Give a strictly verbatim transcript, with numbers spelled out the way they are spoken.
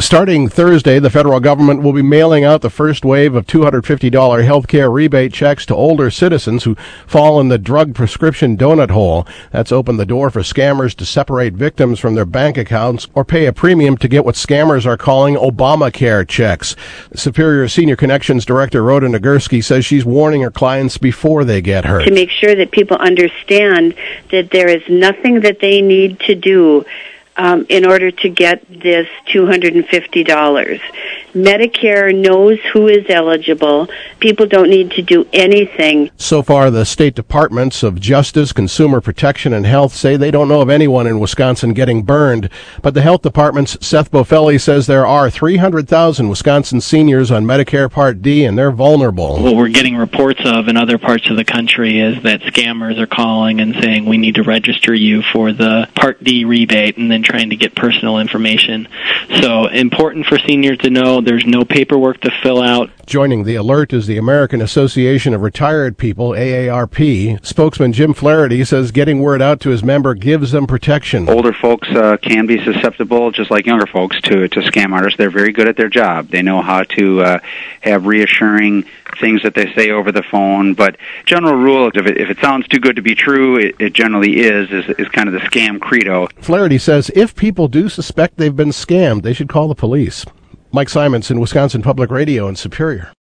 Starting Thursday, the federal government will be mailing out the first wave of two hundred fifty dollars health care rebate checks to older citizens who fall in the drug prescription donut hole. That's opened the door for scammers to separate victims from their bank accounts or pay a premium to get what scammers are calling Obamacare checks. Superior Senior Connections Director Rhoda Nagurski says she's warning her clients before they get hurt. To make sure that people understand that there is nothing that they need to do Um, in order to get this two hundred fifty dollars. Medicare knows who is eligible. People don't need to do anything. So far, the state departments of Justice, Consumer Protection, and Health say they don't know of anyone in Wisconsin getting burned. But the health department's Seth Bofelli says there are three hundred thousand Wisconsin seniors on Medicare Part D, and they're vulnerable. What we're getting reports of in other parts of the country is that scammers are calling and saying we need to register you for the Part D rebate, and then trying to get personal information. So important for seniors to know there's no paperwork to fill out. Joining the alert is the American Association of Retired People, A A R P. Spokesman Jim Flaherty says getting word out to his member gives them protection. Older folks uh, can be susceptible, just like younger folks, to, to scam artists. They're very good at their job. They know how to uh, have reassuring things that they say over the phone. But general rule, if it, if it sounds too good to be true, it, it generally is, is, is kind of the scam credo. Flaherty says if people do suspect they've been scammed, they should call the police. Mike Simonson, Wisconsin Public Radio in Superior.